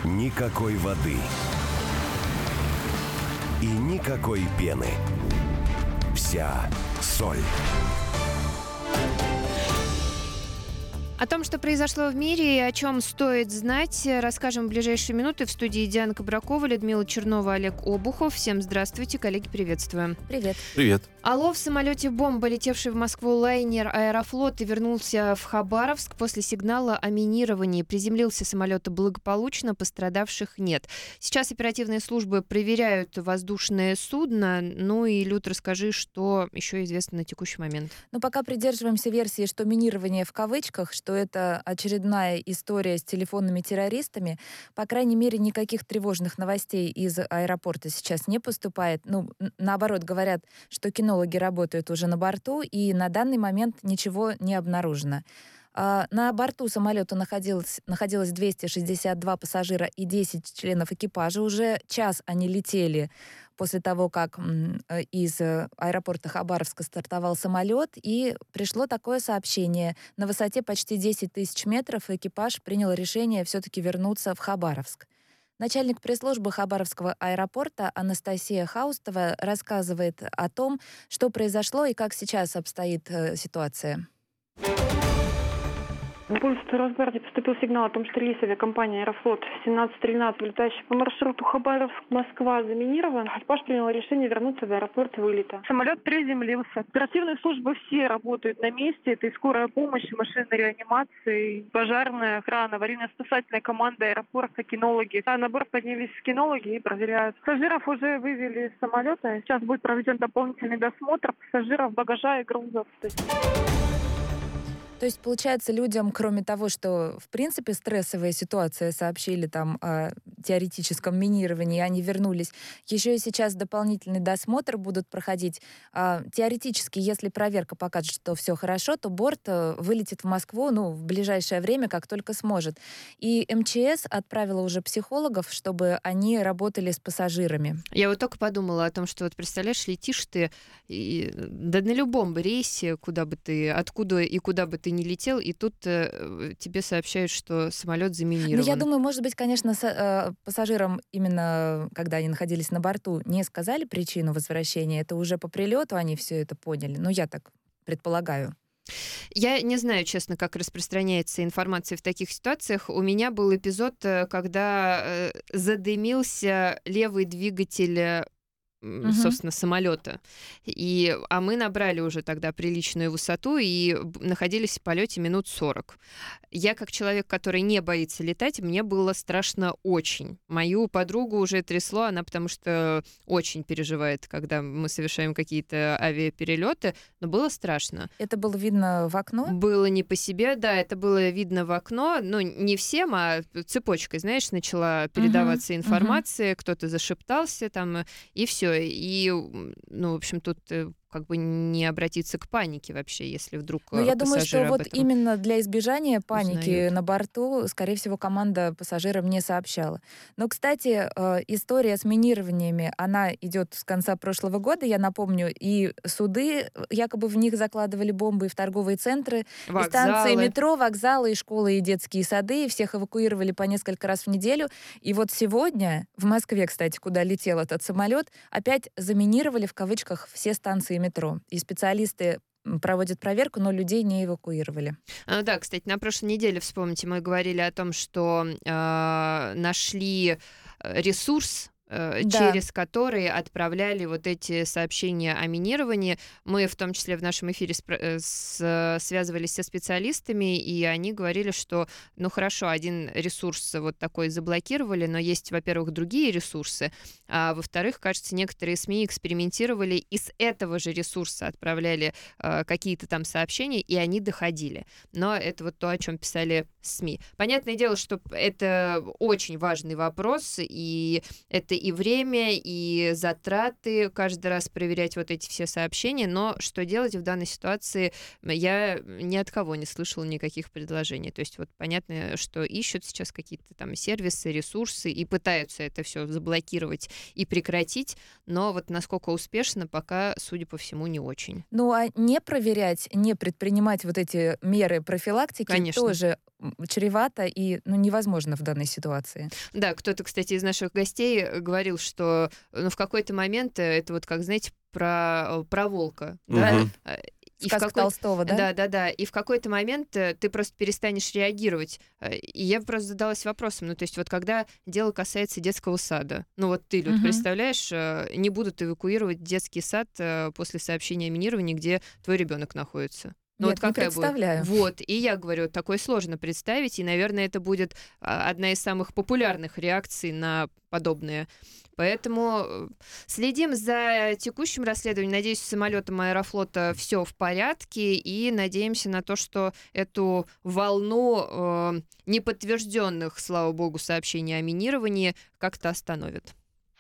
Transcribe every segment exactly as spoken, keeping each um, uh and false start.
Никакой воды. И никакой пены. Вся соль. О том, что произошло в мире и о чем стоит знать, расскажем в ближайшие минуты. В студии Диана Кабракова, Людмила Чернова, Олег Обухов. Всем здравствуйте, коллеги, приветствуем. Привет. Привет. Алло, в самолете бомба, летевший в Москву лайнер «Аэрофлот» и вернулся в Хабаровск после сигнала о минировании. Приземлился самолет благополучно, пострадавших нет. Сейчас оперативные службы проверяют воздушное судно. Ну и, Люд, расскажи, что еще известно на текущий момент. Ну, пока придерживаемся версии, что минирование в кавычках, что это очередная история с телефонными террористами. По крайней мере, никаких тревожных новостей из аэропорта сейчас не поступает. Ну, наоборот, говорят, что кинологи работают уже на борту, и на данный момент ничего не обнаружено. На борту самолета находилось, находилось двести шестьдесят два пассажира и десять членов экипажа. Уже час они летели после того, как из аэропорта Хабаровска стартовал самолет, и пришло такое сообщение. На высоте почти десять тысяч метров экипаж принял решение все-таки вернуться в Хабаровск. Начальник пресс-службы Хабаровского аэропорта Анастасия Хаустова рассказывает о том, что произошло и как сейчас обстоит ситуация. На пункт Росгвардии поступил сигнал о том, что рейс авиакомпании «Аэрофлот» семнадцать тринадцать, летающий по маршруту Хабаровск-Москва, заминирован. Экипаж принял решение вернуться в аэропорт вылета. Самолет приземлился. Оперативные службы все работают на месте. Это и скорая помощь, и машины реанимации, и пожарная охрана, аварийно-спасательная команда аэропорта, кинологи. А на борт поднялись кинологи и проверяют. Пассажиров уже вывели из самолета. Сейчас будет проведен дополнительный досмотр пассажиров, багажа и грузов. То есть, получается, людям, кроме того, что, в принципе, стрессовая ситуация, сообщили там о теоретическом минировании, они вернулись, еще и сейчас дополнительный досмотр будут проходить. А, теоретически, если проверка покажет, что все хорошо, то борт вылетит в Москву, ну, в ближайшее время, как только сможет. И эм че эс отправила уже психологов, чтобы они работали с пассажирами. Я вот только подумала о том, что, вот представляешь, летишь ты, и, да на любом бы рейсе, куда бы ты, откуда и куда бы ты не летел, и тут э, тебе сообщают, что самолет заминирован. Ну, я думаю, может быть, конечно, с, э, пассажирам, именно когда они находились на борту, не сказали причину возвращения. Это уже по прилету они все это поняли. Ну, я так предполагаю. Я не знаю, честно, как распространяется информация в таких ситуациях. У меня был эпизод, когда э, задымился левый двигатель, собственно, uh-huh. самолета. И, а мы набрали уже тогда приличную высоту и находились в полете минут сорок. Я, как человек, который не боится летать, мне было страшно очень. Мою подругу уже трясло, она потому что очень переживает, когда мы совершаем какие-то авиаперелеты, но было страшно. Это было видно в окно? Было не по себе, да, это было видно в окно, ну, не всем, а цепочкой, знаешь, начала передаваться uh-huh. информация, uh-huh. кто-то зашептался там, и все. И, ну, в общем, тут как бы не обратиться к панике вообще, если вдруг Ну, я думаю, что вот этом именно для избежания паники узнают. На борту, скорее всего, команда пассажирам не сообщала. Но, кстати, история с минированиями, она идет с конца прошлого года, я напомню, и суды, якобы в них закладывали бомбы, и в торговые центры, вокзалы. И станции метро, вокзалы, и школы, и детские сады, и всех эвакуировали по несколько раз в неделю. И вот сегодня, в Москве, кстати, куда летел этот самолет, опять заминировали, в кавычках, все станции метро. И специалисты проводят проверку, но людей не эвакуировали. А, да, кстати, на прошлой неделе, вспомните, мы говорили о том, что э, нашли ресурс, да. через которые отправляли вот эти сообщения о минировании. Мы в том числе в нашем эфире спро- с, связывались со специалистами, и они говорили, что, ну хорошо, один ресурс вот такой заблокировали, но есть, во-первых, другие ресурсы, а во-вторых, кажется, некоторые СМИ экспериментировали и с этого же ресурса отправляли э, какие-то там сообщения, и они доходили. Но это вот то, о чем писали СМИ. Понятное дело, что это очень важный вопрос, и это и время, и затраты каждый раз проверять вот эти все сообщения, но что делать в данной ситуации, я ни от кого не слышала никаких предложений. То есть вот понятно, что ищут сейчас какие-то там сервисы, ресурсы и пытаются это все заблокировать и прекратить, но вот насколько успешно, пока, судя по всему, не очень. Ну а не проверять, не предпринимать вот эти меры профилактики, конечно, тоже чревато и ну, невозможно в данной ситуации. Да, кто-то, кстати, из наших гостей говорил, что ну, в какой-то момент это вот, как, знаете, про, про волка. Угу. Да? И Сказка в какой... Толстого, да? Да, да, да. И в какой-то момент ты просто перестанешь реагировать. И я просто задалась вопросом, ну, то есть вот когда дело касается детского сада, ну, вот ты, Люд, угу. представляешь, не будут эвакуировать детский сад после сообщения о минировании, где твой ребенок находится. Ну, Нет, вот как не представляю. Будет? Вот, и я говорю, такое сложно представить, и, наверное, это будет одна из самых популярных реакций на подобное. Поэтому следим за текущим расследованием. Надеюсь, с самолетом Аэрофлота все в порядке, и надеемся на то, что эту волну э, неподтвержденных, слава богу, сообщений о минировании как-то остановят.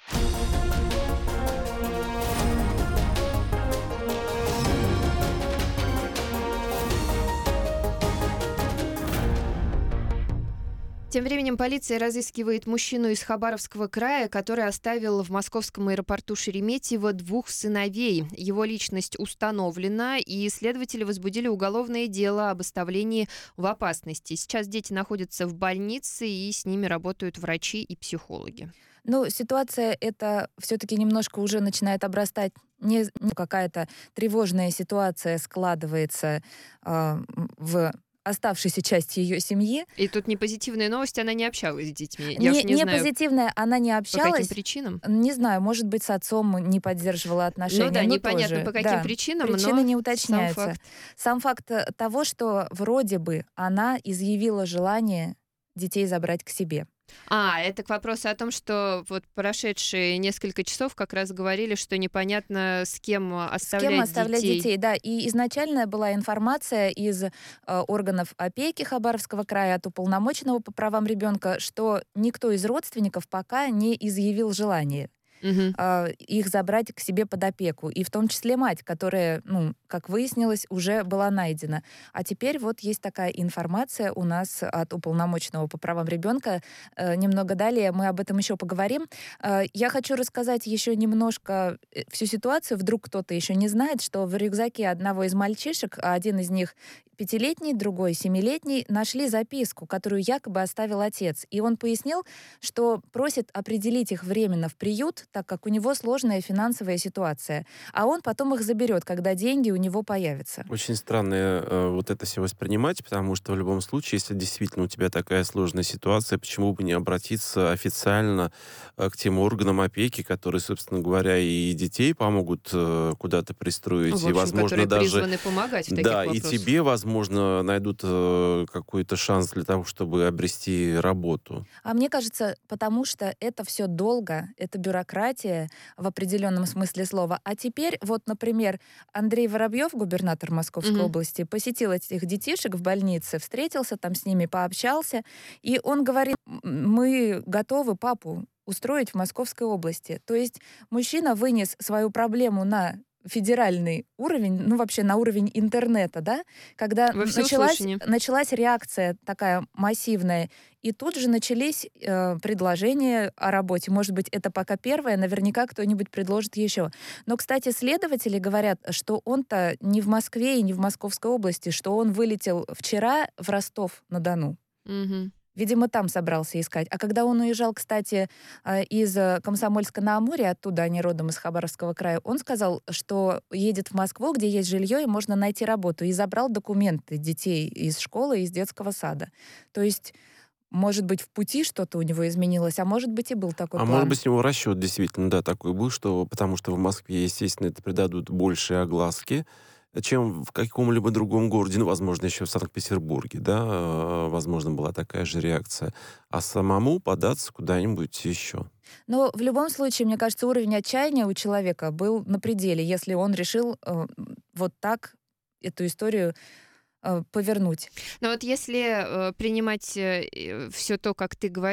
Тем временем полиция разыскивает мужчину из Хабаровского края, который оставил в московском аэропорту Шереметьево двух сыновей. Его личность установлена, и следователи возбудили уголовное дело об оставлении в опасности. Сейчас дети находятся в больнице, и с ними работают врачи и психологи. Ну, ситуация эта все-таки немножко уже начинает обрастать, не ну, какая-то тревожная ситуация складывается э, в оставшейся части ее семьи. И тут не позитивная новость, она не общалась с детьми. Я не уж не, не знаю, позитивная, она не общалась. по каким причинам? Не знаю, может быть, с отцом не поддерживала отношения. Ну да, но непонятно, тоже. по каким да, причинам, причины но не уточняются. Сам факт. Сам факт того, что вроде бы она изъявила желание детей забрать к себе. А, это к вопросу о том, что вот прошедшие несколько часов как раз говорили, что непонятно, с кем оставлять, с кем оставлять детей. детей. Да, и изначально была информация из э, органов опеки Хабаровского края от уполномоченного по правам ребенка, что никто из родственников пока не изъявил желание Угу. э, их забрать к себе под опеку. И в том числе мать, которая, ну, как выяснилось, уже была найдена. А теперь вот есть такая информация у нас от уполномоченного по правам ребенка. Э, немного далее мы об этом еще поговорим. Э, я хочу рассказать еще немножко всю ситуацию. Вдруг кто-то еще не знает, что в рюкзаке одного из мальчишек, один из них пятилетний, другой семилетний, нашли записку, которую якобы оставил отец. И он пояснил, что просит определить их временно в приют, так как у него сложная финансовая ситуация. А он потом их заберет, когда деньги у него появятся. Очень странно э, вот это все воспринимать, потому что в любом случае, если действительно у тебя такая сложная ситуация, почему бы не обратиться официально э, к тем органам опеки, которые, собственно говоря, и детей помогут э, куда-то пристроить, Ну, в общем, и, возможно, которые даже... призваны помогать в таких Да, вопросах. и тебе, возможно, найдут э, какой-то шанс для того, чтобы обрести работу. А мне кажется, потому что это все долго, это бюрократия в определенном смысле слова. А теперь, вот, например, Андрей Воробьев, губернатор Московской Мгм. области, посетил этих детишек в больнице, встретился там с ними, пообщался, и он говорит, «М, мы готовы папу устроить в Московской области». То есть мужчина вынес свою проблему на федеральный уровень, ну вообще на уровень интернета, да, когда Во началась, всеуслышание. началась реакция такая массивная, и тут же начались э, предложения о работе. Может быть, это пока первое, наверняка кто-нибудь предложит еще. Но, кстати, следователи говорят, что он-то не в Москве и не в Московской области, что он вылетел вчера в Ростов-на-Дону. Мгм. Видимо, там собрался искать. А когда он уезжал, кстати, э, из э, Комсомольска-на-Амуре, оттуда, они родом из Хабаровского края, он сказал, что едет в Москву, где есть жилье, и можно найти работу. И забрал документы детей из школы, из детского сада. То есть, может быть, в пути что-то у него изменилось, а может быть, и был такой А план. может быть, у него расчет действительно, да, такой был, что потому что в Москве, естественно, это придадут большие огласки, чем в каком-либо другом городе, ну, возможно, еще в Санкт-Петербурге, да, э, возможно, была такая же реакция, а самому податься куда-нибудь еще. Но в любом случае, мне кажется, уровень отчаяния у человека был на пределе, если он решил э, вот так эту историю э, повернуть. Но вот если э, принимать все то, как ты говоришь,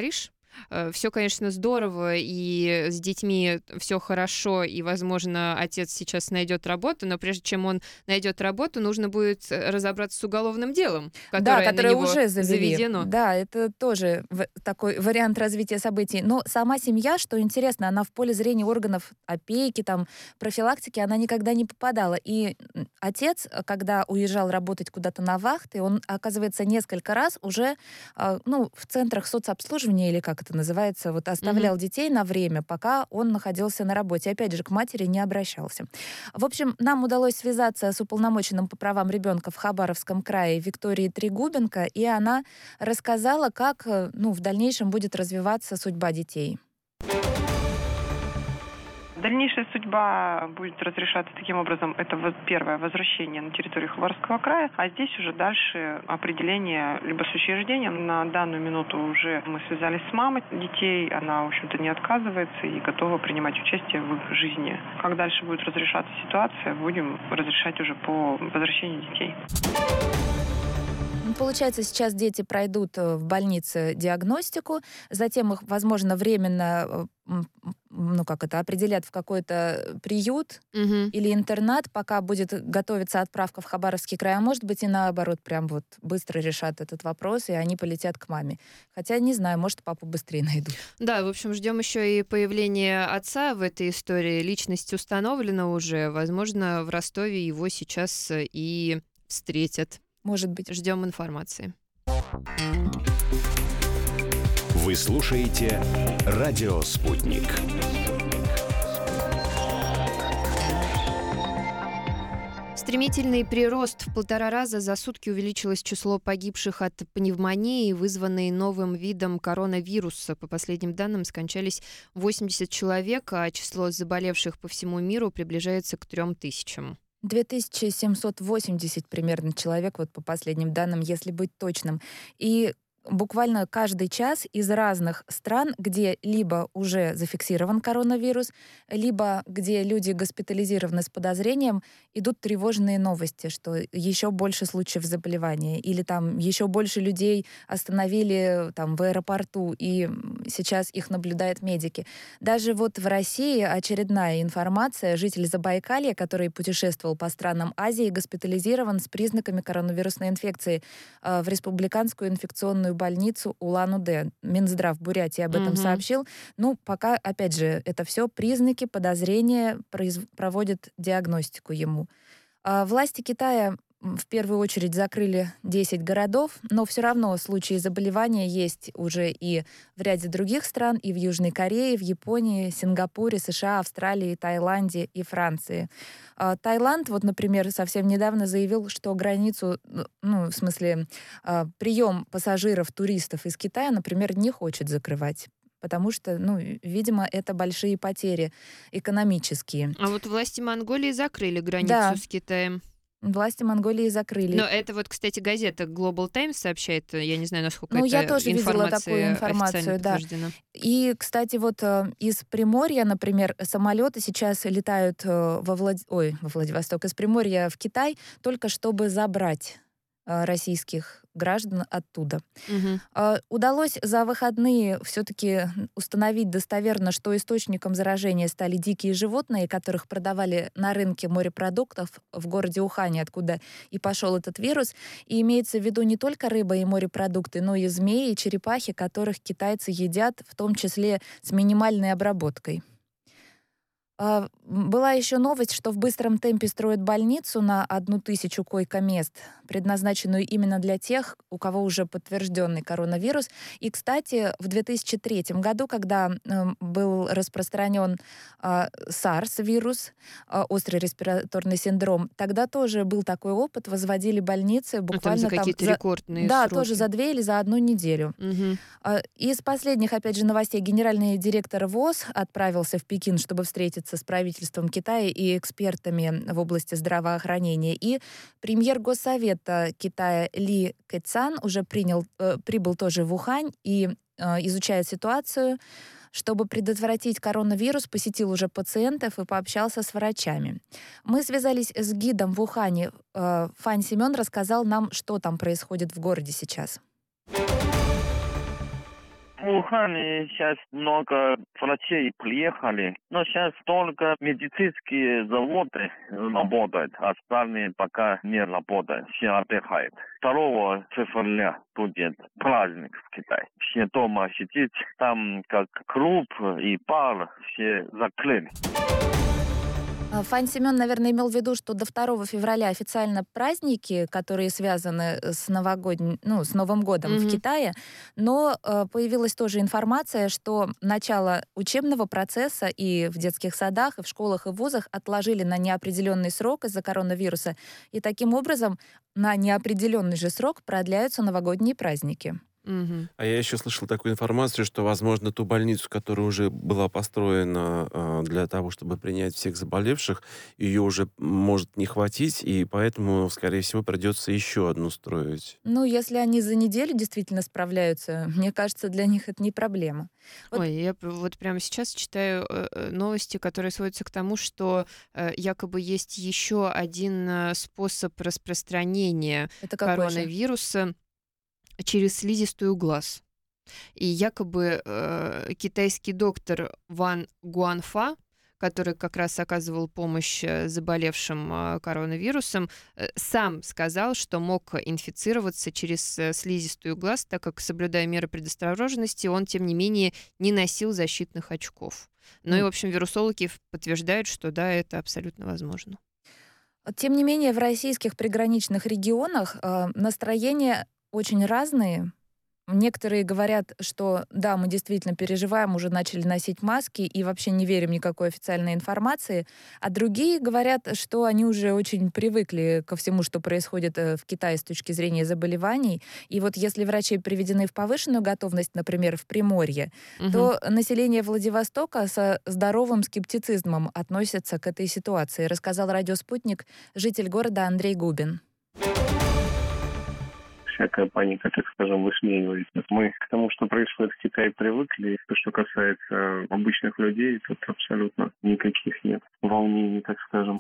Все, конечно, здорово, и с детьми все хорошо, и, возможно, отец сейчас найдет работу, но прежде чем он найдет работу, нужно будет разобраться с уголовным делом, которое, да, которое на него уже завели. заведено. Да, это тоже в- такой вариант развития событий. Но сама семья, что интересно, она в поле зрения органов опеки, там, профилактики, она никогда не попадала. И м, отец, э, когда уезжал работать куда-то на вахты, он, оказывается, несколько раз уже а, ну, в центрах соцобслуживания, или как это называется, вот оставлял детей на время, пока он находился на работе. Опять же, к матери не обращался. В общем, нам удалось связаться с уполномоченным по правам ребенка в Хабаровском крае Викторией Трегубенко, и она рассказала, как э, ну, в дальнейшем будет развиваться судьба детей. Дальнейшая судьба будет разрешаться таким образом. Это вот первое возвращение на территорию Хабаровского края, а здесь уже дальше определение либо с учреждением. На данную минуту уже мы связались с мамой детей, она, в общем-то, не отказывается и готова принимать участие в их жизни. Как дальше будет разрешаться ситуация, будем разрешать уже по возвращению детей. Ну, Получается, сейчас дети пройдут э, в больнице диагностику, затем их, возможно, временно э, м, м, ну, как это, определят в какой-то приют Мгм. или интернат, пока будет готовиться отправка в Хабаровский край, а может быть и наоборот, прям вот быстро решат этот вопрос, и они полетят к маме. Хотя, не знаю, может, папу быстрее найдут. Да, в общем, ждем еще и появления отца в этой истории. Личность установлена уже. Возможно, в Ростове его сейчас э, и встретят. Может быть. Ждем информации. Вы слушаете «Радио Спутник». Стремительный прирост в полтора раза за сутки увеличилось число погибших от пневмонии, вызванной новым видом коронавируса. По последним данным, скончались восемьдесят человек, а число заболевших по всему миру приближается к трем тысячам. две тысячи семьсот восемьдесят примерно человек, вот по последним данным, если быть точным. И буквально каждый час из разных стран, где либо уже зафиксирован коронавирус, либо где люди госпитализированы с подозрением, идут тревожные новости, что еще больше случаев заболевания, или там еще больше людей остановили там в аэропорту, и сейчас их наблюдают медики. Даже вот в России очередная информация: житель Забайкалья, который путешествовал по странам Азии, госпитализирован с признаками коронавирусной инфекции э, в республиканскую инфекционную больницу Улан-Удэ. Минздрав Бурятии об этом Мгм. сообщил. Ну, пока, опять же, это все признаки, подозрения, произ- проводят диагностику ему. А власти Китая м, в первую очередь закрыли десять городов, но все равно случаи заболевания есть уже и в ряде других стран, и в Южной Корее, в Японии, Сингапуре, США, Австралии, Таиланде и Франции. А, Таиланд, вот, например, совсем недавно заявил, что границу, ну, ну, в смысле, а, прием пассажиров, туристов из Китая, например, не хочет закрывать. Потому что, ну, видимо, это большие потери экономические. А вот власти Монголии закрыли границу Да. с Китаем. Власти Монголии закрыли. Но это вот, кстати, газета Global Times сообщает. Я не знаю, насколько Ну, это я тоже видела информация такую информацию, официально да. подтверждена. И, кстати, вот э, из Приморья, например, самолеты сейчас летают э, во, Влад... Ой, во Владивосток, из Приморья в Китай, только чтобы забрать э, российских граждан оттуда. Мгм. Э, Удалось за выходные все-таки установить достоверно, что источником заражения стали дикие животные, которых продавали на рынке морепродуктов в городе Ухане, откуда и пошел этот вирус. И имеется в виду не только рыба и морепродукты, но и змеи, и черепахи, которых китайцы едят, в том числе с минимальной обработкой. А, м, Была еще новость, что в быстром темпе строят больницу на одну тысячу койко-мест, предназначенную именно для тех, у кого уже подтвержденный коронавирус. И, кстати, в две тысячи третьем году, когда м, был распространен а, SARS-вирус, а, острый респираторный синдром, тогда тоже был такой опыт, возводили больницы Ну, там буквально за там какие-то за- рекордные да, сроки. тоже за две или за одну неделю. Мгм. А, Из последних, опять же, новостей: генеральный директор ВОЗ отправился в Пекин, чтобы встретиться с правительством Китая и экспертами в области здравоохранения. И премьер Госсовета Китая Ли Кэцан уже принял, э, прибыл тоже в Ухань и э, изучает ситуацию. Чтобы предотвратить коронавирус, посетил уже пациентов и пообщался с врачами. Мы связались с гидом в Ухане. Э, Фань Семен рассказал нам, что там происходит в городе сейчас. В Ухане сейчас много врачей приехали, но сейчас только медицинские заводы работают, остальные пока не работают, все отдыхают. второго февраля будет праздник в Китае. Все дома сидят, там как клуб и бар, все закрыли. Фань Семен, наверное, имел в виду, что до второго февраля официально праздники, которые связаны с новогодним, ну, с Новым годом mm-hmm. в Китае, но э, появилась тоже информация, что начало учебного процесса и в детских садах, и в школах, и в вузах отложили на неопределенный срок из-за коронавируса, и таким образом на неопределенный же срок продляются новогодние праздники. Угу. А я еще слышал такую информацию, что, возможно, ту больницу, которая уже была построена э, для того, чтобы принять всех заболевших, ее уже может не хватить, и поэтому, скорее всего, придется еще одну строить. Ну, если они за неделю действительно справляются, мне кажется, для них это не проблема. Вот... Ой, я вот прямо сейчас читаю э, новости, которые сводятся к тому, что э, якобы есть еще один э, способ распространения коронавируса же? Через слизистую глаз. И якобы э, китайский доктор Ван Гуанфа, который как раз оказывал помощь заболевшим э, коронавирусом, э, сам сказал, что мог инфицироваться через э, слизистую глаз, так как, соблюдая меры предосторожности, он, тем не менее, не носил защитных очков. Ну mm. и, в общем, вирусологи подтверждают, что да, это абсолютно возможно. Тем не менее, в российских приграничных регионах э, настроение очень разные. Некоторые говорят, что да, мы действительно переживаем, уже начали носить маски и вообще не верим никакой официальной информации. А другие говорят, что они уже очень привыкли ко всему, что происходит в Китае с точки зрения заболеваний. И вот если врачи приведены в повышенную готовность, например, в Приморье, угу. то население Владивостока со здоровым скептицизмом относится к этой ситуации, рассказал радио «Спутник» житель города Андрей Губин. Всякая паника, так скажем, высмеивается. Мы к тому, что происходит в Китае, привыкли. То, что касается обычных людей, тут абсолютно никаких нет волнений, так скажем.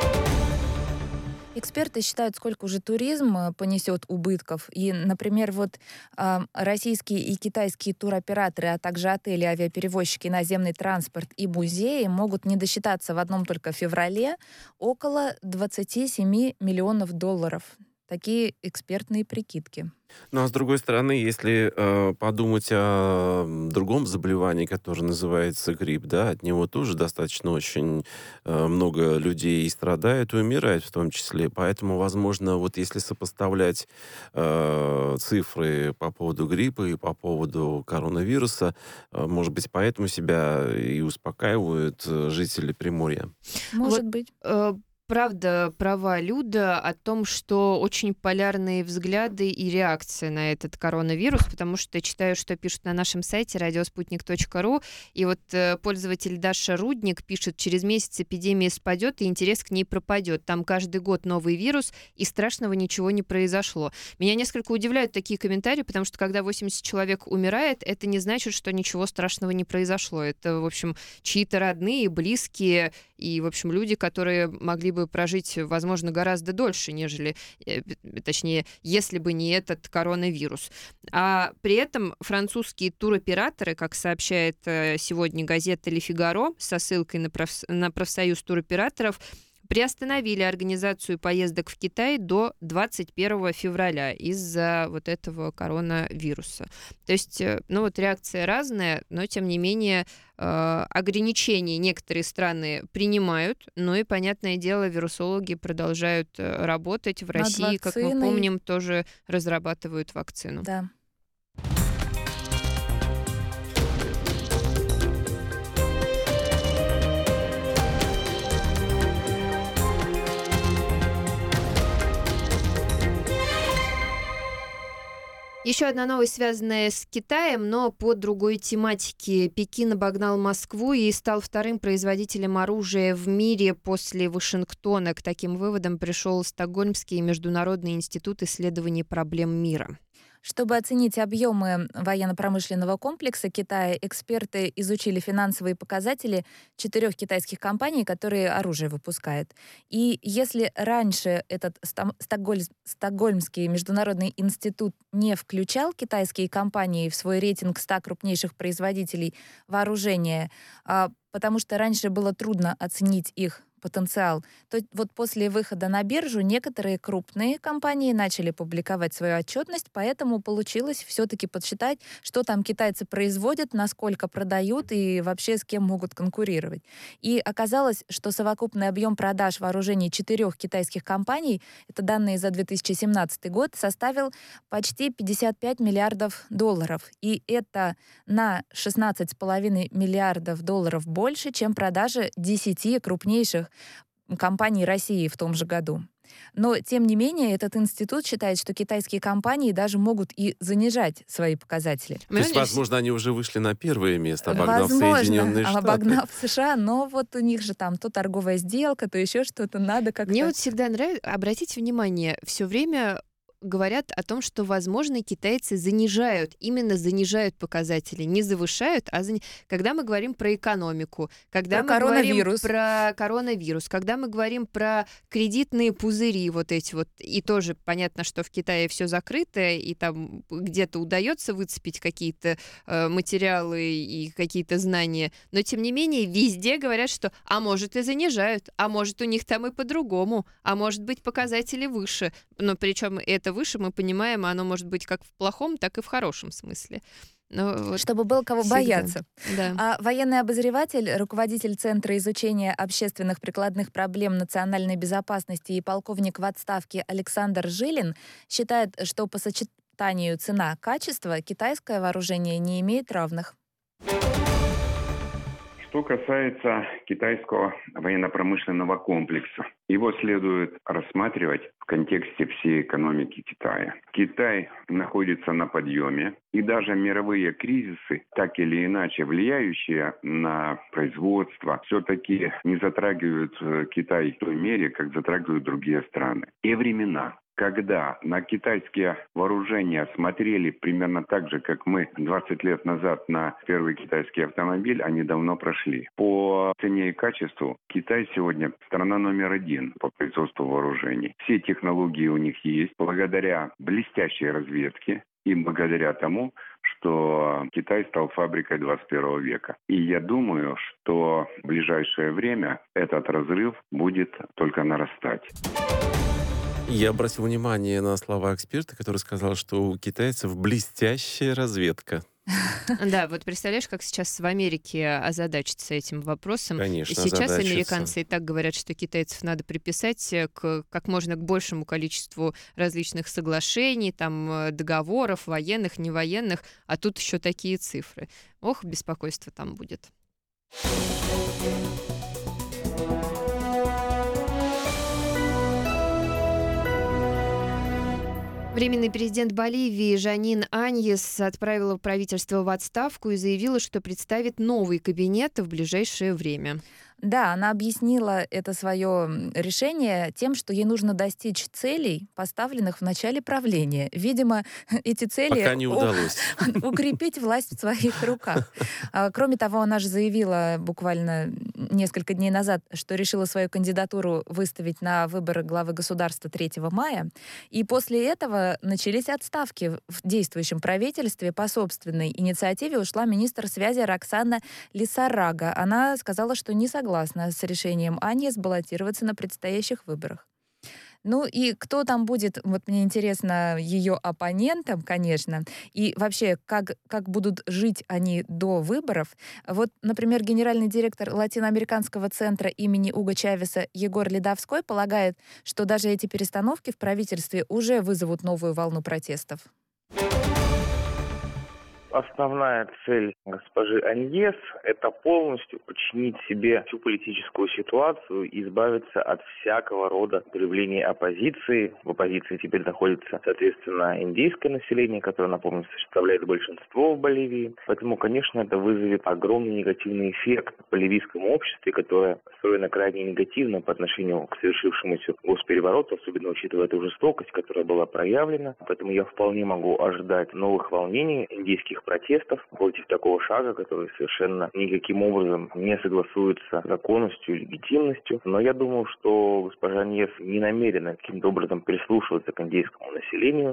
Эксперты считают, сколько уже туризм понесет убытков. И, например, вот э, российские и китайские туроператоры, а также отели, авиаперевозчики, наземный транспорт и музеи могут не досчитаться в одном только феврале около двадцать семь миллионов долларов. Такие экспертные прикидки. Ну, а с другой стороны, если э, подумать о другом заболевании, которое называется грипп, да, от него тоже достаточно очень э, много людей и страдают, и умирают в том числе. Поэтому, возможно, вот если сопоставлять э, цифры по поводу гриппа и по поводу коронавируса, э, может быть, поэтому себя и успокаивают жители Приморья. Может вот, быть. Э, Правда, права Люда о том, что очень полярные взгляды и реакции на этот коронавирус, потому что я читаю, что пишут на нашем сайте радиоспутник точка ру, и вот э, пользователь Даша Рудник пишет: через месяц эпидемия спадет, и интерес к ней пропадет. Там каждый год новый вирус, и страшного ничего не произошло. Меня несколько удивляют такие комментарии, потому что когда восемьдесят человек умирает, это не значит, что ничего страшного не произошло. Это, в общем, чьи-то родные, близкие и, в общем, люди, которые могли бы прожить, возможно, гораздо дольше, нежели, э, точнее, если бы не этот коронавирус. А при этом французские туроператоры, как сообщает э, сегодня газета «Ле Фигаро» со ссылкой на, проф... на профсоюз туроператоров, приостановили организацию поездок в Китай до двадцать первого февраля из-за вот этого коронавируса. То есть, ну вот реакция разная, но тем не менее э, ограничения некоторые страны принимают, но и, понятное дело, вирусологи продолжают работать. В России, как мы помним, тоже разрабатывают вакцину. Да. Еще одна новость, связанная с Китаем, но по другой тематике. Пекин обогнал Москву и стал вторым производителем оружия в мире после Вашингтона. К таким выводам пришел Стокгольмский международный институт исследований проблем мира. Чтобы оценить объемы военно-промышленного комплекса Китая, эксперты изучили финансовые показатели четырех китайских компаний, которые оружие выпускают. И если раньше этот Стокгольм, Стокгольмский международный институт не включал китайские компании в свой рейтинг ста крупнейших производителей вооружения, потому что раньше было трудно оценить их потенциал, то вот после выхода на биржу некоторые крупные компании начали публиковать свою отчетность, поэтому получилось все-таки подсчитать, что там китайцы производят, насколько продают и вообще с кем могут конкурировать. И оказалось, что совокупный объем продаж вооружений четырех китайских компаний, это данные за две тысячи семнадцатый год, составил почти пятьдесят пять миллиардов долларов. И это на шестнадцать целых пять десятых миллиардов долларов больше, чем продажи десяти крупнейших компаний России в том же году. Но, тем не менее, этот институт считает, что китайские компании даже могут и занижать свои показатели. То есть, возможно, они уже вышли на первое место, обогнав возможно, Соединенные Штаты. обогнав США, но вот у них же там то торговая сделка, то еще что-то надо как-то... Мне вот всегда нравится, обратите внимание, все время говорят о том, что, возможно, китайцы занижают, именно занижают показатели, не завышают, а зани... когда мы говорим про экономику, когда про мы говорим коронавирус. про коронавирус, когда мы говорим про кредитные пузыри вот эти вот, и тоже понятно, что в Китае все закрыто, и там где-то удается выцепить какие-то э, материалы и какие-то знания, но, тем не менее, везде говорят, что, а может, и занижают, а может, у них там и по-другому, а может быть, показатели выше, но причем это выше, мы понимаем, оно может быть как в плохом, так и в хорошем смысле. Но вот чтобы было кого всегда. бояться. Да. А военный обозреватель, руководитель Центра изучения общественных прикладных проблем национальной безопасности и полковник в отставке Александр Жилин считает, что по сочетанию цена-качество китайское вооружение не имеет равных. Что касается китайского военно-промышленного комплекса, его следует рассматривать в контексте всей экономики Китая. Китай находится на подъеме, и даже мировые кризисы, так или иначе влияющие на производство, все-таки не затрагивают Китай в той мере, как затрагивают другие страны. И времена, когда на китайские вооружения смотрели примерно так же, как мы двадцать лет назад на первый китайский автомобиль, они давно прошли. По цене и качеству Китай сегодня страна номер один по производству вооружений. Все технологии у них есть благодаря блестящей разведке и благодаря тому, что Китай стал фабрикой двадцать первого века. И я думаю, что в ближайшее время этот разрыв будет только нарастать. Я обратил внимание на слова эксперта, который сказал, что у китайцев блестящая разведка. Да, вот представляешь, как сейчас в Америке озадачиться этим вопросом. Конечно, сейчас озадачиться. Американцы и так говорят, что китайцев надо приписать к как можно к большему количеству различных соглашений, там, договоров, военных, невоенных, а тут еще такие цифры. Ох, беспокойство там будет. Временный президент Боливии Жанин Аньес отправила правительство в отставку и заявила, что представит новый кабинет в ближайшее время. Да, она объяснила это свое решение тем, что ей нужно достичь целей, поставленных в начале правления. Видимо, эти цели... Пока не удалось. Укрепить власть в своих руках. Кроме того, она же заявила буквально несколько дней назад, что решила свою кандидатуру выставить на выборы главы государства третьего мая. И после этого начались отставки в действующем правительстве. По собственной инициативе ушла министр связи Роксана Лисарага. Она сказала, что не согласна согласна с решением Аньес баллотироваться на предстоящих выборах. Ну и кто там будет, вот мне интересно, ее оппонентом, конечно, и вообще, как, как будут жить они до выборов. Вот, например, генеральный директор Латиноамериканского центра имени Уго Чавеса Егор Ледовской полагает, что даже эти перестановки в правительстве уже вызовут новую волну протестов. Основная цель госпожи Аньес – это полностью подчинить себе всю политическую ситуацию и избавиться от всякого рода проявлений оппозиции. В оппозиции теперь находится, соответственно, индейское население, которое, напомню, составляет большинство в Боливии. Поэтому, конечно, это вызовет огромный негативный эффект в боливийском обществе, которое настроено крайне негативно по отношению к совершившемуся госперевороту, особенно учитывая эту жестокость, которая была проявлена. Поэтому я вполне могу ожидать новых волнений, индейских протестов против такого шага, который совершенно никаким образом не согласуется с законностью и легитимностью. Но я думаю, что госпожа Аньес не намерена каким-то образом прислушиваться к индейскому населению.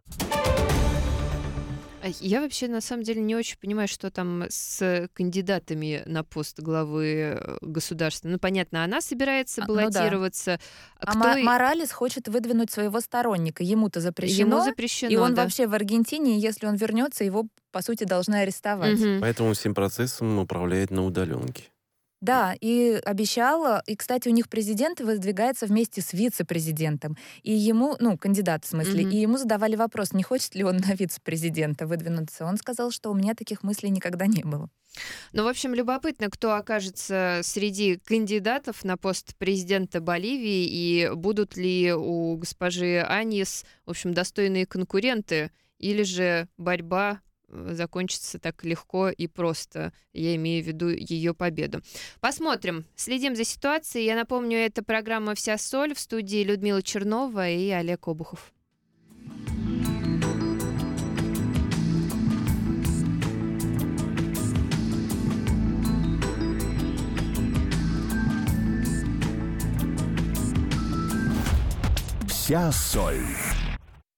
Я вообще, на самом деле, не очень понимаю, что там с кандидатами на пост главы государства. Ну, понятно, она собирается баллотироваться. А, ну да. а и... Моралес хочет выдвинуть своего сторонника. Ему-то запрещено. Ему запрещено, и он да. вообще в Аргентине, и если он вернется, его, по сути, должны арестовать. Угу. Поэтому всем процессом управляет на удаленке. Да, и обещала, и, кстати, у них президент выдвигается вместе с вице-президентом, и ему, ну, кандидат в смысле, mm-hmm. и ему задавали вопрос, не хочет ли он на вице-президента выдвинуться. Он сказал, что у меня таких мыслей никогда не было. Ну, в общем, любопытно, кто окажется среди кандидатов на пост президента Боливии, и будут ли у госпожи Аньес, в общем, достойные конкуренты, или же борьба закончится так легко и просто. Я имею в виду ее победу. Посмотрим. Следим за ситуацией. Я напомню, это программа «Вся соль», в студии Людмила Чернова и Олег Обухов. «Вся соль».